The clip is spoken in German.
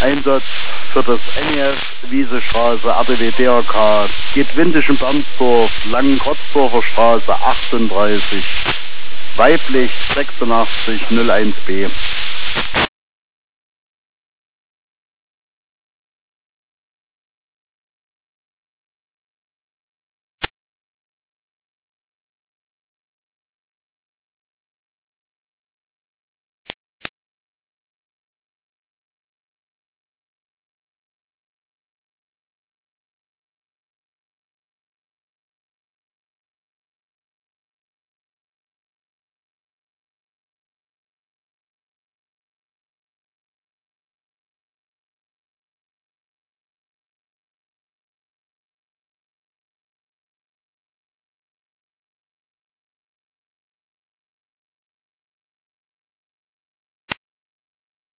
Einsatz für das NEF Wiesestraße, RTW DRK, geht Windischen Bernsdorf, Langenkrotzdorfer Straße 38, weiblich 8601B.